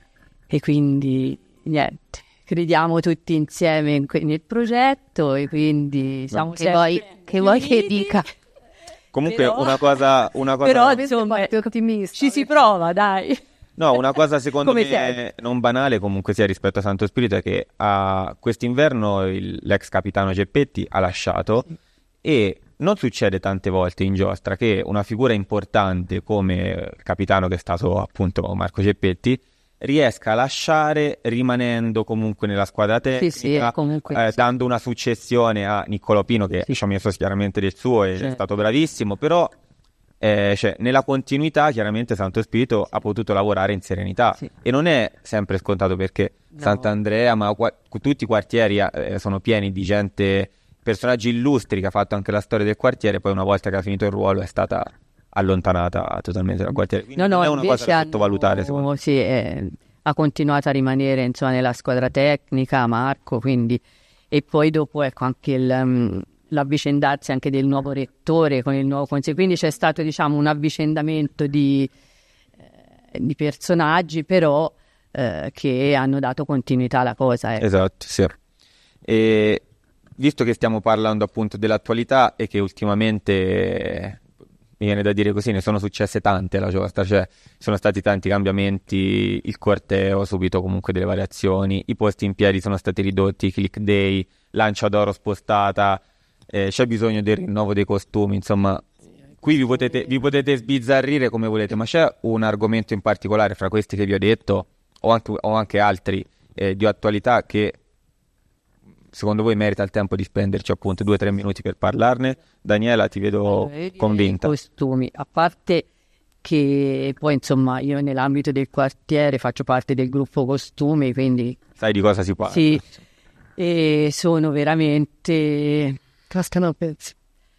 Speaker 5: e quindi niente, crediamo tutti insieme in que- nel progetto, e quindi siamo
Speaker 3: Che vuoi che, vuoi che dica?
Speaker 1: Comunque
Speaker 5: Però-
Speaker 1: una cosa, una cosa
Speaker 5: Però
Speaker 4: Avete
Speaker 5: insomma
Speaker 4: fatto ottimista.
Speaker 5: ci si prova, dai.
Speaker 1: no, una cosa secondo
Speaker 5: Come
Speaker 1: me
Speaker 5: te.
Speaker 1: non banale comunque sia rispetto a Santo Spirito è che a quest'inverno il- l'ex capitano Geppetti ha lasciato, e non succede tante volte in giostra che una figura importante come il capitano, che è stato appunto Marco Geppetti, riesca a lasciare rimanendo comunque nella squadra tecnica,
Speaker 5: Sì, sì, comunque
Speaker 1: eh,
Speaker 5: sì.
Speaker 1: dando una successione a Niccolò Pino, che
Speaker 5: Sì.
Speaker 1: ci ha messo chiaramente del suo e è
Speaker 5: Certo.
Speaker 1: stato bravissimo, però eh, cioè, nella continuità chiaramente Santo Spirito ha potuto lavorare in serenità,
Speaker 5: Sì.
Speaker 1: e non è sempre scontato, perché
Speaker 5: No.
Speaker 1: Sant'Andrea, ma qua- tutti i quartieri eh, sono pieni di gente personaggi illustri che ha fatto anche la storia del quartiere, poi una volta che ha finito il ruolo è stata allontanata totalmente dal quartiere. Quindi
Speaker 5: no, no,
Speaker 1: non è una cosa da
Speaker 5: hanno,
Speaker 1: sottovalutare, secondo me.
Speaker 5: Sì, eh, ha continuato a rimanere insomma nella squadra tecnica, Marco, quindi, e poi dopo ecco anche il, um, l'avvicendarsi anche del nuovo rettore con il nuovo consiglio, quindi c'è stato diciamo un avvicendamento di, eh, di personaggi però eh, che hanno dato continuità alla cosa. Ecco.
Speaker 1: Esatto, sì. E visto che stiamo parlando appunto dell'attualità e che ultimamente, mi viene da dire così, ne sono successe tante alla giostra, cioè sono stati tanti cambiamenti, il corteo, subito comunque delle variazioni, i posti in piedi sono stati ridotti, click day, lancia d'oro spostata, eh, c'è bisogno del rinnovo dei costumi, insomma, qui vi potete, vi potete sbizzarrire come volete, ma c'è un argomento in particolare fra questi che vi ho detto, o anche, o anche altri eh, di attualità che secondo voi merita il tempo di spenderci appunto due o tre minuti per parlarne? Daniela, ti vedo convinta.
Speaker 5: I costumi, a parte che poi insomma io nell'ambito del quartiere faccio parte del gruppo costumi, quindi
Speaker 1: sai di cosa si parla.
Speaker 5: Sì, e sono veramente...
Speaker 4: Cascano a pezzi.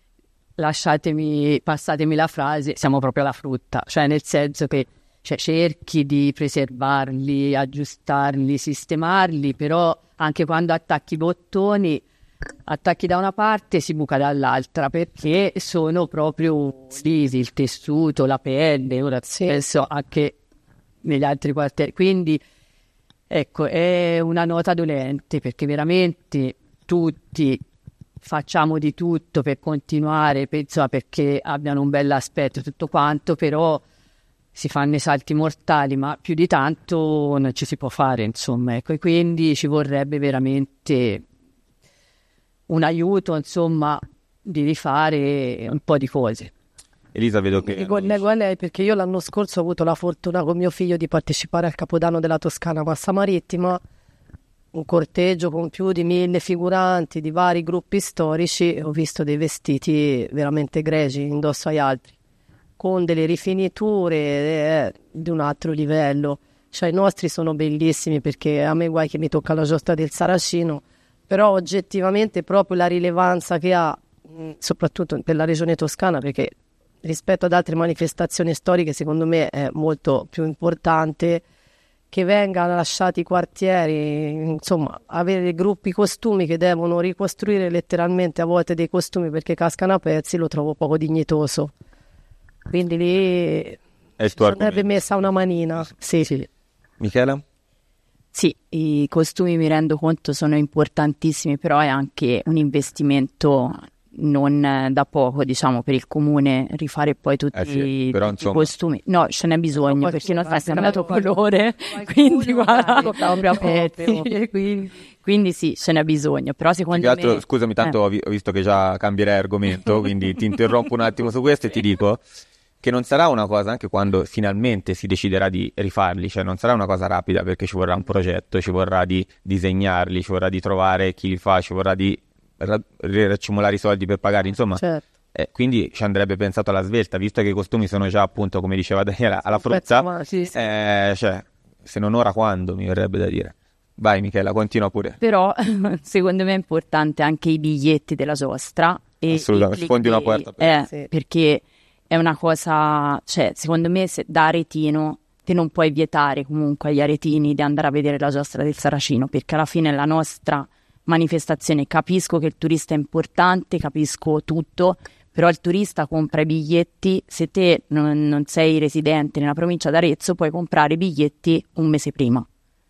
Speaker 5: Lasciatemi, passatemi la frase, siamo proprio alla frutta, cioè nel senso che cioè, cerchi di preservarli, aggiustarli, sistemarli, però anche quando attacchi i bottoni, attacchi da una parte si buca dall'altra, perché sono proprio lisi, il tessuto, la pelle, ora sì. Penso anche negli altri quartieri, quindi ecco, è una nota dolente, perché veramente tutti facciamo di tutto per continuare, penso perché abbiano un bell'aspetto tutto quanto, però si fanno i salti mortali, ma più di tanto non ci si può fare, insomma, ecco, e quindi ci vorrebbe veramente un aiuto, insomma, di rifare un po' di cose.
Speaker 1: Elisa, vedo che...
Speaker 4: Mi collego a lei perché io l'anno scorso ho avuto la fortuna con mio figlio di partecipare al Capodanno della Toscana Massa Marittima, un corteggio con più di mille figuranti di vari gruppi storici, e ho visto dei vestiti veramente gregi indosso agli altri, con delle rifiniture eh, di un altro livello. Cioè i nostri sono bellissimi, perché a me guai che mi tocca la giostra del Saracino, però oggettivamente proprio la rilevanza che ha, mh, soprattutto per la regione toscana, perché rispetto ad altre manifestazioni storiche secondo me è molto più importante che vengano lasciati i quartieri, insomma, avere gruppi costumi che devono ricostruire letteralmente a volte dei costumi perché cascano a pezzi, lo trovo poco dignitoso. Quindi lì sarebbe messa una manina. Sì, sì.
Speaker 1: Michela?
Speaker 2: Sì, i costumi mi rendo conto sono importantissimi, però è anche un investimento non da poco, diciamo, per il comune rifare poi tutti,
Speaker 1: eh sì, però,
Speaker 2: tutti i costumi. No, ce n'è bisogno, no, perché non sta cambiato colore, quindi guarda, proprio a pezzi. quindi, quindi sì, ce n'è bisogno, però secondo me...
Speaker 1: Altro, scusami, tanto eh. ho, vi- ho visto che già cambierai argomento, quindi ti interrompo un attimo su questo e ti dico che non sarà una cosa, anche quando finalmente si deciderà di rifarli, cioè non sarà una cosa rapida, perché ci vorrà un progetto, ci vorrà di disegnarli, ci vorrà di trovare chi li fa, ci vorrà di raccimolare i soldi per pagarli, insomma,
Speaker 4: certo.
Speaker 1: eh, quindi ci andrebbe pensato alla svelta, visto che i costumi sono già, appunto, come diceva Daniela, alla frutta,
Speaker 4: ma, sì, sì.
Speaker 1: Eh, cioè, se non ora quando, mi verrebbe da dire. Vai Michela, continua pure.
Speaker 2: Però secondo me è importante anche i biglietti della giostra. E
Speaker 1: assolutamente, sfondi una porta per...
Speaker 2: eh, sì. Perché è una cosa, cioè secondo me se, da aretino te non puoi vietare comunque agli aretini di andare a vedere la giostra del Saracino, perché alla fine la nostra manifestazione, capisco che il turista è importante, capisco tutto, però il turista compra i biglietti, se te non, non sei residente nella provincia d'Arezzo puoi comprare i biglietti un mese prima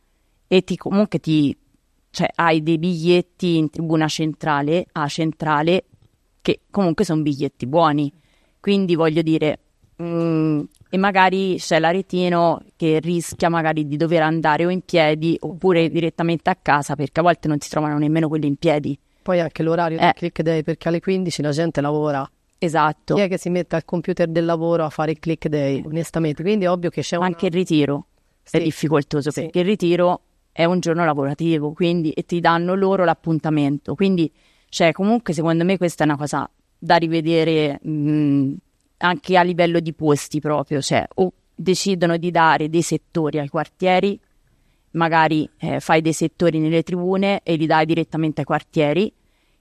Speaker 2: e ti comunque ti cioè hai dei biglietti in tribuna centrale, a centrale, che comunque sono biglietti buoni, quindi voglio dire mh, e magari c'è l'aretino che rischia magari di dover andare o in piedi oppure direttamente a casa, perché a volte non si trovano nemmeno quelli in piedi.
Speaker 4: Poi anche l'orario eh. del click day, perché alle quindici la gente lavora.
Speaker 2: Esatto.
Speaker 4: Chi è che si mette al computer del lavoro a fare il click day, onestamente? Quindi è ovvio che c'è una...
Speaker 2: Anche il ritiro sì. è difficoltoso, sì. perché il ritiro è un giorno lavorativo, quindi e ti danno loro l'appuntamento. Quindi, cioè, comunque secondo me questa è una cosa da rivedere mh, anche a livello di posti proprio, cioè o decidono di dare dei settori ai quartieri, magari eh, fai dei settori nelle tribune e li dai direttamente ai quartieri,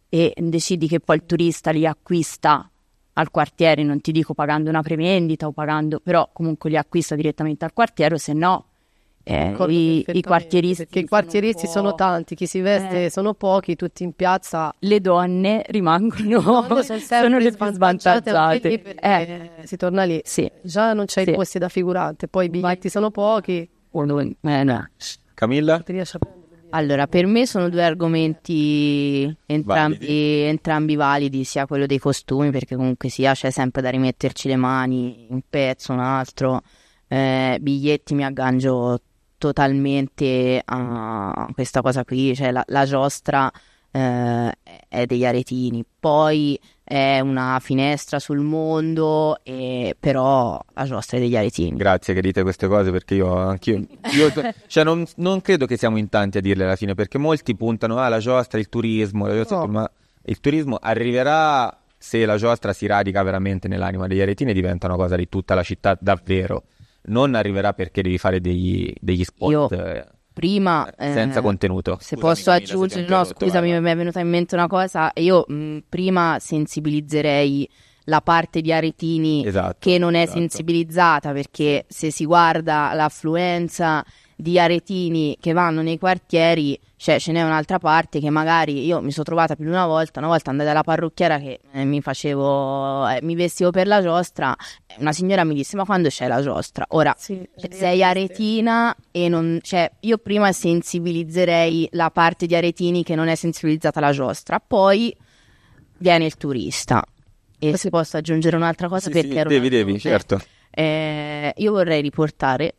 Speaker 2: e decidi che poi il turista li acquista al quartiere, non ti dico pagando una prevendita o pagando, però comunque li acquista direttamente al quartiere, o se no eh, i, i quartieristi,
Speaker 4: perché i quartieristi sono, sono tanti, chi si veste eh. sono pochi, tutti in piazza.
Speaker 2: Le donne rimangono,
Speaker 4: no, sono, sono le più svantaggiate,
Speaker 2: eh.
Speaker 4: si torna lì,
Speaker 2: sì.
Speaker 4: Già non c'hai
Speaker 2: sì.
Speaker 4: i posti da figurante, poi i biglietti sono pochi.
Speaker 2: Eh, no.
Speaker 1: Camilla?
Speaker 3: Allora, per me sono due argomenti entrambi validi. entrambi validi, sia quello dei costumi, perché comunque sia c'è sempre da rimetterci le mani, un pezzo, un altro, eh, biglietti mi aggancio totalmente a questa cosa qui, cioè la, la giostra eh, è degli aretini, poi è una finestra sul mondo, e però la giostra è degli aretini.
Speaker 1: Grazie che dite queste cose, perché io anch'io io, cioè non, non credo che siamo in tanti a dirle alla fine, perché molti puntano alla ah, giostra, il turismo, la giostra, no. Ma il turismo arriverà se la giostra si radica veramente nell'anima degli aretini e diventa una cosa di tutta la città davvero, non arriverà perché devi fare degli, degli spot
Speaker 3: io...
Speaker 1: eh,
Speaker 3: Prima,
Speaker 1: senza
Speaker 3: eh,
Speaker 1: contenuto.
Speaker 3: Se
Speaker 1: scusami,
Speaker 3: posso
Speaker 1: Camilla,
Speaker 3: aggiungere,
Speaker 1: se
Speaker 3: no
Speaker 1: interrotto,
Speaker 3: scusami,
Speaker 1: vai, vai.
Speaker 3: mi è venuta in mente una cosa. Io mh, prima sensibilizzerei la parte di aretini
Speaker 1: esatto,
Speaker 3: che non è
Speaker 1: esatto.
Speaker 3: sensibilizzata, perché se si guarda l'affluenza di aretini che vanno nei quartieri, cioè ce n'è un'altra parte che magari io mi sono trovata più di una volta, una volta andai dalla parrucchiera che eh, mi facevo, eh, mi vestivo per la giostra, una signora mi disse: ma quando c'è la giostra? Ora
Speaker 4: sì,
Speaker 3: sei aretina e non, cioè io prima sensibilizzerei la parte di aretini che non è sensibilizzata alla giostra, poi viene il turista. E se posso aggiungere un'altra cosa,
Speaker 1: sì,
Speaker 3: perché
Speaker 1: sì,
Speaker 3: ero
Speaker 1: devi,
Speaker 3: una...
Speaker 1: devi, certo.
Speaker 3: Eh, io vorrei riportare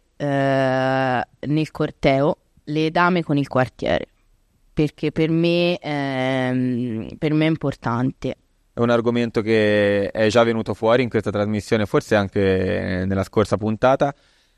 Speaker 3: eh, nel corteo le dame con il quartiere, perché per me, ehm, per me è importante.
Speaker 1: È un argomento che è già venuto fuori in questa trasmissione, forse anche nella scorsa puntata,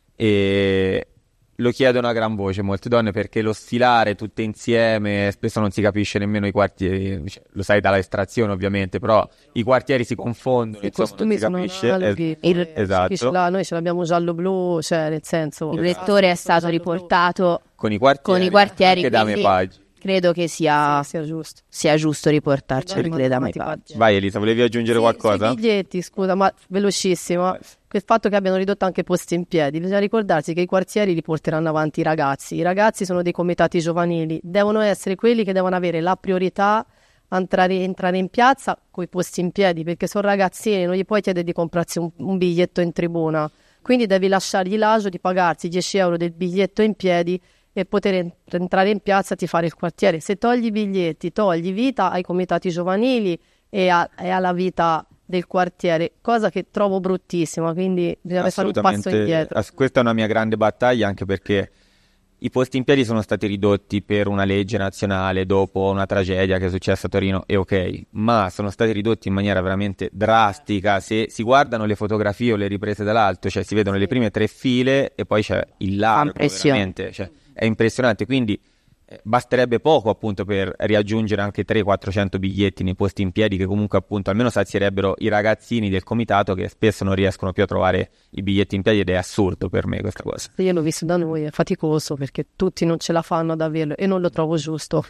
Speaker 1: e lo chiedono a gran voce molte donne, perché lo sfilare tutte insieme spesso non si capisce nemmeno i quartieri, lo sai dalla estrazione ovviamente, però i quartieri si confondono,
Speaker 4: i
Speaker 1: insomma,
Speaker 4: costumi
Speaker 1: non si
Speaker 4: sono
Speaker 1: capisce.
Speaker 4: il,
Speaker 1: es- esatto.
Speaker 4: Ce l'ha, noi ce l'abbiamo giallo-blu, cioè nel senso
Speaker 3: il rettore è stato riportato
Speaker 1: con i quartieri,
Speaker 3: con i quartieri,
Speaker 1: anche dame paggi.
Speaker 3: Credo che sia,
Speaker 4: sì, sia giusto
Speaker 3: sia giusto riportarci anche le dame paggi.
Speaker 1: Vai Elisa, volevi aggiungere
Speaker 4: sì,
Speaker 1: qualcosa?
Speaker 4: Sui biglietti, scusa, ma velocissimo. Il fatto che abbiano ridotto anche posti in piedi, bisogna ricordarsi che i quartieri li porteranno avanti i ragazzi. I ragazzi sono dei comitati giovanili, devono essere quelli che devono avere la priorità a entrare, entrare in piazza con i posti in piedi, perché sono ragazzini, non gli puoi chiedere di comprarsi un, un biglietto in tribuna, quindi devi lasciargli l'agio di pagarsi dieci euro del biglietto in piedi e poter entrare in piazza e ti fare il quartiere. Se togli i biglietti, togli vita ai comitati giovanili e, a, e alla vita del quartiere, cosa che trovo bruttissima, quindi bisogna fare un passo indietro.
Speaker 1: Questa è una mia grande battaglia, anche perché i posti in piedi sono stati ridotti per una legge nazionale dopo una tragedia che è successa a Torino, e ok, ma sono stati ridotti in maniera veramente drastica. Se si guardano le fotografie o le riprese dall'alto, cioè si vedono le prime tre file e poi c'è il largo, veramente, cioè, è impressionante, quindi eh, basterebbe poco appunto per riaggiungere anche trecento quattrocento biglietti nei posti in piedi, che comunque appunto almeno sazierebbero i ragazzini del comitato, che spesso non riescono più a trovare i biglietti in piedi, ed è assurdo per me questa cosa.
Speaker 4: Io l'ho visto da noi, è faticoso perché tutti non ce la fanno ad averlo e non lo trovo giusto.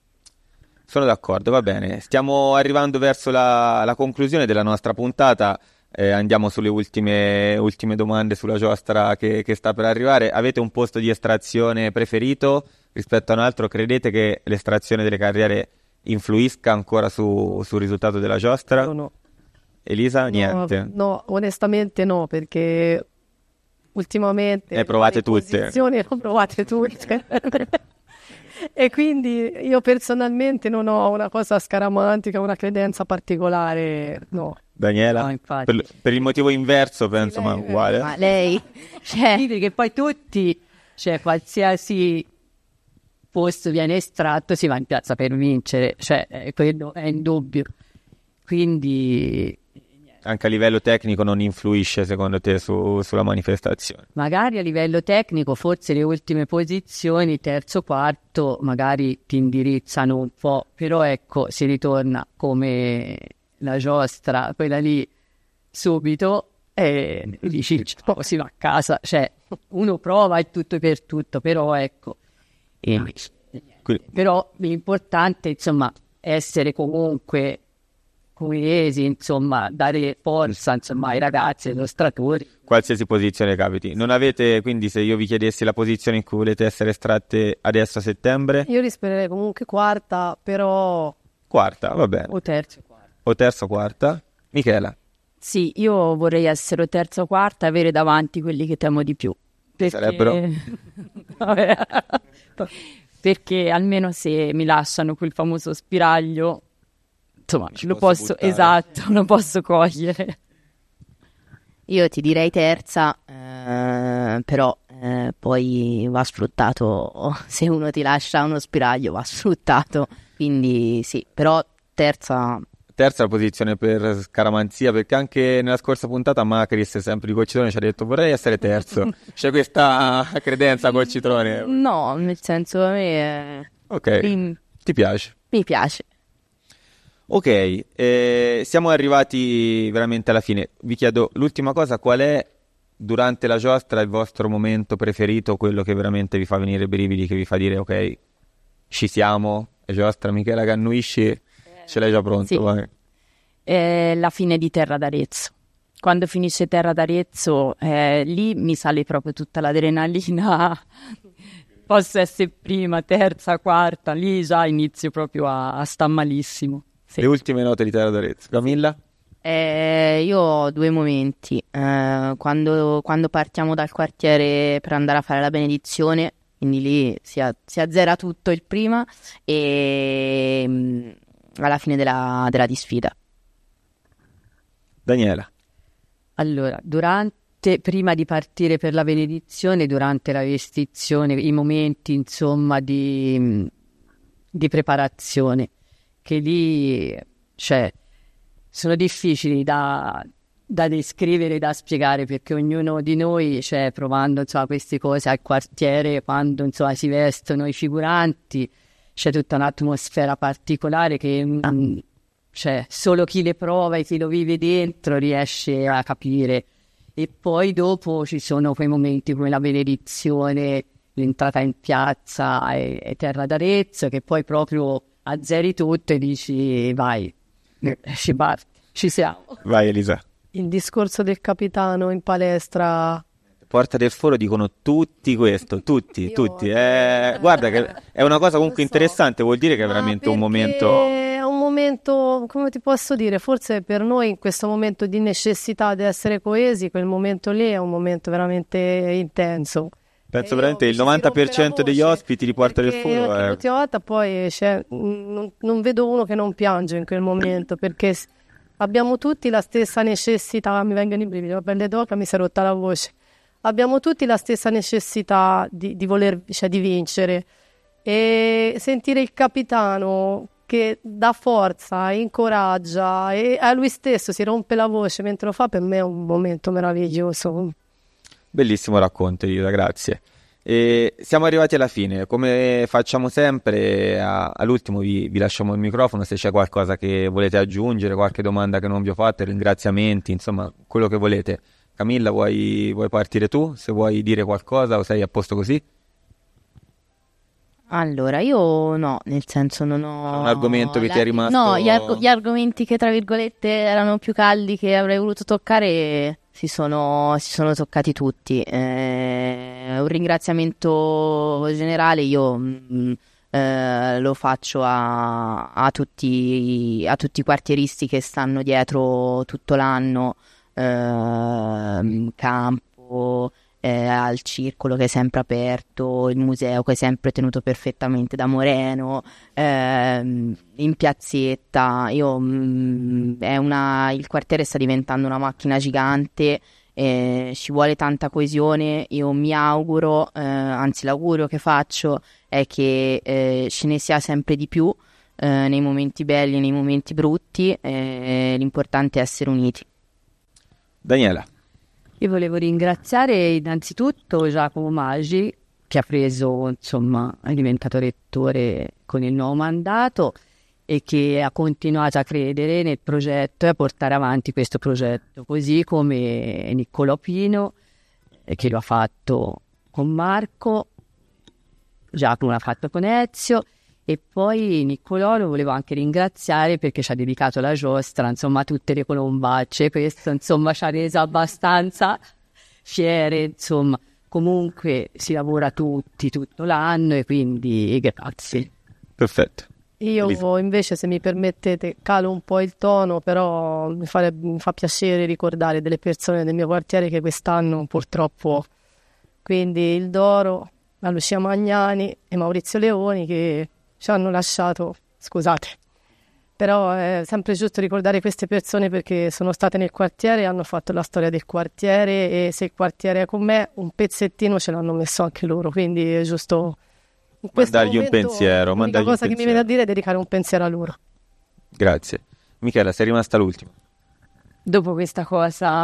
Speaker 1: Sono d'accordo, va bene, stiamo arrivando verso la, la conclusione della nostra puntata. Eh, andiamo sulle ultime, ultime domande sulla giostra che, che sta per arrivare. Avete un posto di estrazione preferito rispetto a un altro? Credete che l'estrazione delle carriere influisca ancora su, sul risultato della giostra?
Speaker 4: No, no.
Speaker 1: Elisa?
Speaker 4: No,
Speaker 1: Niente.
Speaker 4: No, onestamente no, perché ultimamente
Speaker 1: le provate tutte.
Speaker 4: Le ho provate tutte. E quindi io personalmente non ho una cosa scaramantica, una credenza particolare, no.
Speaker 1: Daniela?
Speaker 5: No,
Speaker 1: per, per il motivo inverso penso,
Speaker 4: sì,
Speaker 1: ma
Speaker 4: lei,
Speaker 1: uguale.
Speaker 3: Ma lei, cioè,
Speaker 5: sì, perché poi tutti, cioè qualsiasi posto viene estratto si va in piazza per vincere, cioè eh, quello è indubbio. Quindi
Speaker 1: anche a livello tecnico non influisce secondo te su, sulla manifestazione?
Speaker 5: magari a livello tecnico forse le ultime posizioni, terzo, quarto, magari ti indirizzano un po', però ecco, si ritorna come la giostra, quella lì subito, e dici oh, si va a casa, cioè uno prova il tutto per tutto, però ecco, e, però l'importante insomma essere comunque coesi, insomma, dare forza, insomma, ai ragazzi, ai illustratori.
Speaker 1: Qualsiasi posizione capiti. Non avete, quindi, se io vi chiedessi la posizione in cui volete essere estratte adesso a settembre?
Speaker 4: Io rispetterei comunque quarta, però...
Speaker 1: Quarta, va bene.
Speaker 5: O terzo, quarto.
Speaker 1: O terza o quarta? Michela?
Speaker 2: Sì, io vorrei essere terza o quarta e avere davanti quelli che temo di più. Perché...
Speaker 1: Sarebbero?
Speaker 2: Vabbè. Perché almeno se mi lasciano quel famoso spiraglio, insomma,
Speaker 1: Ci
Speaker 2: lo
Speaker 1: posso
Speaker 2: posso,
Speaker 1: buttare.
Speaker 2: esatto, lo posso cogliere.
Speaker 3: Io ti direi terza, eh, però eh, poi va sfruttato, se uno ti lascia uno spiraglio va sfruttato, quindi sì, però terza.
Speaker 1: Terza la posizione per scaramanzia, perché anche nella scorsa puntata Macris, sempre di Colcitrone, ci ha detto vorrei essere terzo. C'è questa credenza Colcitrone.
Speaker 3: No, nel senso a me eh,
Speaker 1: Ok,
Speaker 3: mi,
Speaker 1: ti piace?
Speaker 3: mi piace.
Speaker 1: Ok, eh, siamo arrivati veramente alla fine. Vi chiedo l'ultima cosa, qual è durante la giostra il vostro momento preferito, quello che veramente vi fa venire i brividi, che vi fa dire ok, ci siamo, è giostra. Michela, che annuisci, ce l'hai già pronto,
Speaker 2: Sì.
Speaker 1: vai.
Speaker 2: È la fine di Terra d'Arezzo. Quando finisce Terra d'Arezzo, eh, lì mi sale proprio tutta l'adrenalina. Posso essere prima, terza, quarta, lì già inizio proprio a, a sta malissimo. Sì.
Speaker 1: Le ultime note di Terra d'Arezzo. Camilla?
Speaker 3: Eh, io ho due momenti. Eh, quando, quando partiamo dal quartiere per andare a fare la benedizione, quindi lì si, a- si azzera tutto il prima, e mm, alla fine della, della disfida.
Speaker 1: Daniela?
Speaker 5: Allora, durante, prima di partire per la benedizione, durante la vestizione, i momenti, insomma, di, di preparazione, che lì, cioè, sono difficili da, da descrivere, da spiegare, perché ognuno di noi, cioè, provando, insomma, queste cose al quartiere, quando, insomma, si vestono i figuranti, c'è tutta un'atmosfera particolare che... mm, cioè, solo chi le prova e chi lo vive dentro riesce a capire. E poi dopo ci sono quei momenti come la benedizione, l'entrata in piazza e, e Terra d'Arezzo, che poi proprio azzeri tutto e dici vai, ci parte, ci siamo.
Speaker 1: Vai Elisa.
Speaker 4: Il discorso del capitano in palestra...
Speaker 1: Porta del Foro dicono tutti questo, tutti,
Speaker 4: Io-
Speaker 1: tutti. Eh, guarda che è una cosa comunque
Speaker 4: Non so.
Speaker 1: interessante, vuol dire che è
Speaker 4: Ma
Speaker 1: veramente un
Speaker 4: perché
Speaker 1: momento...
Speaker 4: È un momento, come ti posso dire, forse per noi in questo momento di necessità di essere coesi, quel momento lì è un momento veramente intenso.
Speaker 1: Penso
Speaker 4: E
Speaker 1: veramente
Speaker 4: io-
Speaker 1: il
Speaker 4: ci si
Speaker 1: novanta per
Speaker 4: rompe la
Speaker 1: cento degli
Speaker 4: voce,
Speaker 1: ospiti di Porta del
Speaker 4: perché
Speaker 1: Foro
Speaker 4: anche
Speaker 1: è...
Speaker 4: l'ultima volta poi cioè, mh, non, non vedo uno che non piange in quel momento, perché s- abbiamo tutti la stessa necessità, mi vengono i brividi, la pelle d'oca, mi si è rotta la voce. Abbiamo tutti la stessa necessità di, di voler, cioè di vincere, e sentire il capitano che dà forza, incoraggia e a lui stesso si rompe la voce mentre lo fa, per me è un momento meraviglioso.
Speaker 1: Bellissimo racconto, Elisa, grazie. E siamo arrivati alla fine, come facciamo sempre, a- all'ultimo vi, vi lasciamo il microfono se c'è qualcosa che volete aggiungere, qualche domanda che non vi ho fatto, ringraziamenti, insomma, quello che volete. Camilla, vuoi, vuoi partire tu? Se vuoi dire qualcosa o sei a posto così?
Speaker 3: Allora, io no, nel senso non ho...
Speaker 1: Un argomento che ti è rimasto-
Speaker 3: No, gli, arg- gli argomenti che tra virgolette erano più caldi che avrei voluto toccare si sono, si sono toccati tutti. Eh, un ringraziamento generale io mm, eh, lo faccio a, a tutti, a tutti i quartieristi che stanno dietro tutto l'anno, ehm, Campo, eh, al circolo che è sempre aperto, il museo che è sempre tenuto perfettamente da Moreno, ehm, in piazzetta. Io, mm, è una, il quartiere sta diventando una macchina gigante, eh, ci vuole tanta coesione. Io mi auguro, eh, anzi l'augurio che faccio è che eh, ce ne sia sempre di più, eh, nei momenti belli e nei momenti brutti. Eh, l'importante è essere uniti.
Speaker 1: Daniela?
Speaker 5: Io volevo ringraziare innanzitutto Giacomo Maggi, che ha preso, insomma, è diventato rettore con il nuovo mandato e che ha continuato a credere nel progetto e a portare avanti questo progetto, così come Niccolò Pino, eh, che lo ha fatto con Marco, Giacomo l'ha fatto con Ezio, E poi Niccolò lo volevo anche ringraziare perché ci ha dedicato la giostra, insomma, tutte le colombacce, questo insomma ci ha reso abbastanza fiere, insomma, comunque si lavora tutti tutto l'anno e quindi grazie.
Speaker 1: Perfetto.
Speaker 4: Io
Speaker 1: Elisa.
Speaker 4: invece, se mi permettete, calo un po' il tono, però mi, fare, mi fa piacere ricordare delle persone del mio quartiere che quest'anno purtroppo, quindi il Doro, la Lucia Magnani e Maurizio Leoni, che ci hanno lasciato, scusate, però è sempre giusto ricordare queste persone perché sono state nel quartiere e hanno fatto la storia del quartiere, e se il quartiere è con me un pezzettino ce l'hanno messo anche loro, quindi è giusto in questo
Speaker 1: Mandargli un
Speaker 4: momento,
Speaker 1: pensiero,
Speaker 4: l'unica
Speaker 1: mandargli un
Speaker 4: cosa che mi
Speaker 1: pensiero.
Speaker 4: viene a dire è dedicare un pensiero a loro.
Speaker 1: Grazie. Michela, sei rimasta l'ultima.
Speaker 2: Dopo questa cosa,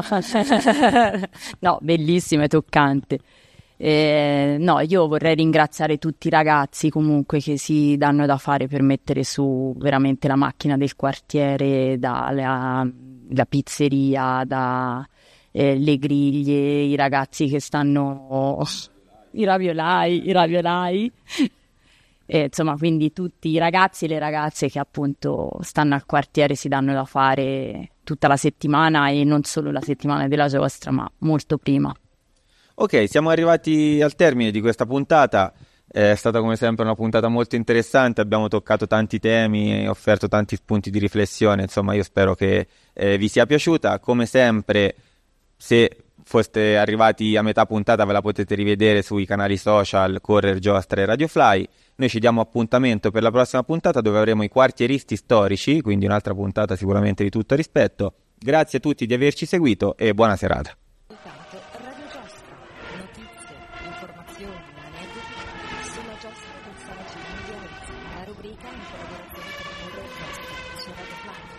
Speaker 2: no, bellissima e toccante. Eh, no, io vorrei ringraziare tutti i ragazzi comunque che si danno da fare per mettere su veramente la macchina del quartiere, dalla la pizzeria, da eh, le griglie, i ragazzi che stanno, i raviolai, i raviolai. E, insomma, quindi tutti i ragazzi e le ragazze che appunto stanno al quartiere si danno da fare tutta la settimana, e non solo la settimana della giostra, ma molto prima.
Speaker 1: Ok, siamo arrivati al termine di questa puntata. È stata come sempre una puntata molto interessante, abbiamo toccato tanti temi e offerto tanti spunti di riflessione, insomma io spero che eh, vi sia piaciuta. Come sempre, se foste arrivati a metà puntata ve la potete rivedere sui canali social Correr Giostra e Radio Fly. Noi ci diamo appuntamento per la prossima puntata, dove avremo i quartieristi storici, quindi un'altra puntata sicuramente di tutto rispetto. Grazie a tutti di averci seguito e buona serata.
Speaker 6: Radio Giostra, notizie, informazioni, aneddoti sulla giostra del Saracino di Arezzo, la rubrica in collaborazione con Correr Giostra su Radio Fly.